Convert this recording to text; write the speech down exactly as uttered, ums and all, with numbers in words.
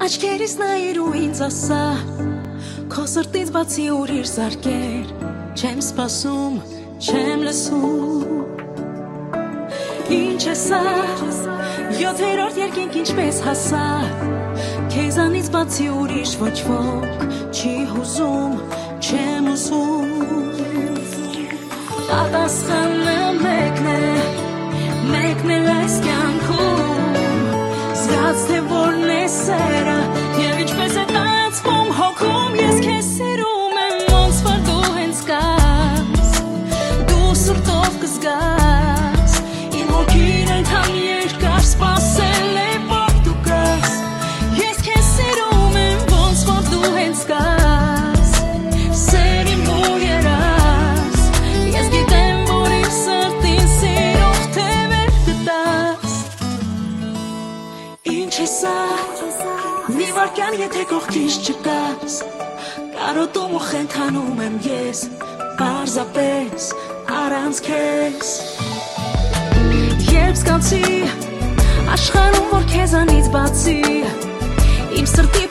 Աչքերիս նայիր ու ինձ ասա Քո սրտից բացի ուրիշ զարկեր Չեմ սպասում, չեմ լսում Ինչ է սա Յոթերորդ երկինք ինչպես հասա Քեզանից բացի ուրիշ ոչ ոք Չի հուզում, չեմ ուզում Պատասխանը մեկն է Մեկն է այս կյանքում Զգաց թե որն է սերը Եվ ինչպես է տածվում հոգում Ես քեզ սիրում եմ ոնց որ դու հենց կաս Դու սրտով կզգաս Իմ հոգին այնքան երկար սպասել է որ դու գաս Ես քեզ սիրում եմ ոնց որ դու հենց կաս Սեր իմ ու երաս Ես գիտեմ որ իմ սրտին սիրող թե վեր կտաս Ինչ է սա Մի վարկյան եթե կողքից չկաս Կարոտում ու խենթանում եմ ես Պարզապես առանց քեզ Երբ զգացի Աշխարհում որ քեզանից բացի Իմ սրտի